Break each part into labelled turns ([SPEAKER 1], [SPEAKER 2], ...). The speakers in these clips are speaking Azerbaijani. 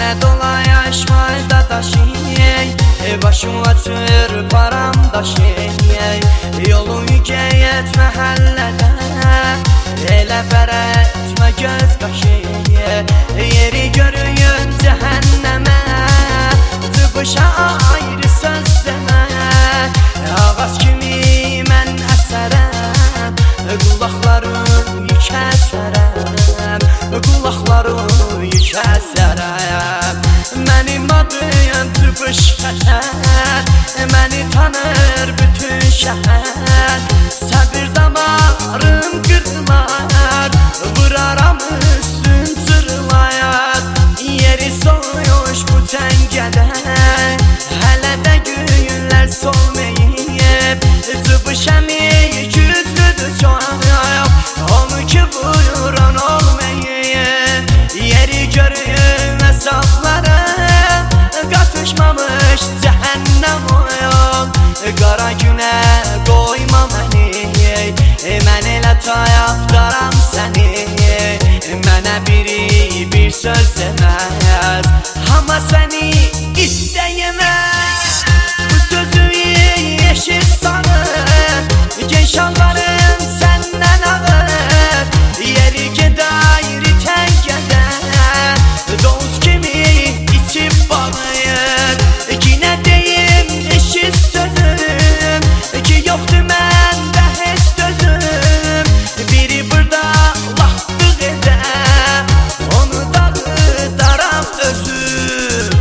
[SPEAKER 1] Mənə dolaşmayda daşıyək, başıma çırparam daşıyək. Yolun get məhəllədə, elə bərə etmə göz qaşıyək. Yeri görüyün cəhənnəmə, tıbışa ayrı söz demə. Ağac kimi mən əsərəm, qulaqları yükəsərəm, qulaqları yükəsərəm. Mənim adım tıbış xətər, məni tanır bütün şəhər. Səbir damarım qırılar, vuraram üstün çırılayar. Yeri soyuş bu təngədən, hələ də günlər solmayıb. Tıbış əmi güclüdür çox, onu ki buyuran olmayıb. Yeri görüyüm hesablarım, qatışmamış cəhənnəm oyun. Qara günə qoyma məni, mən elə tayaqdaram səni. Mənə biri bir söz deməz, amma səni istəyəməz. Bu sözü eşit sanır, gen şalvarım səndən ağır. Yeri gedayır təngədən, dost kimi içib bağlayır. Kinə deyim eşit sözüm, ki yoxdur məndə heç dözüm. Biri burada laxdıq edə, onu dağıdaram özüm.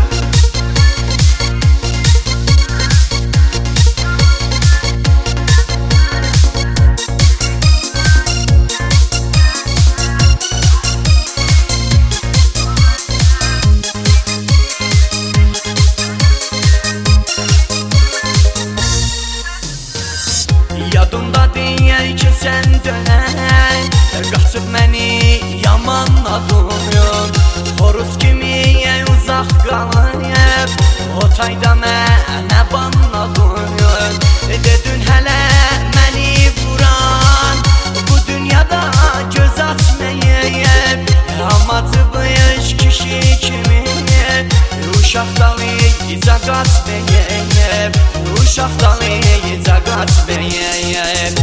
[SPEAKER 1] Yadımda deyək ki sən dönən, qaçıb məni yaman adıyın. Xoruz kimi uzaq qalıyıb, o tayda mənə banladın. Dedin hələ məni vuran, bu dünyada göz açmayıb. Amma tıbış kişi kimi, uşaqdan iyica qaç deyib. Uşaqdan iyica qaç deyib.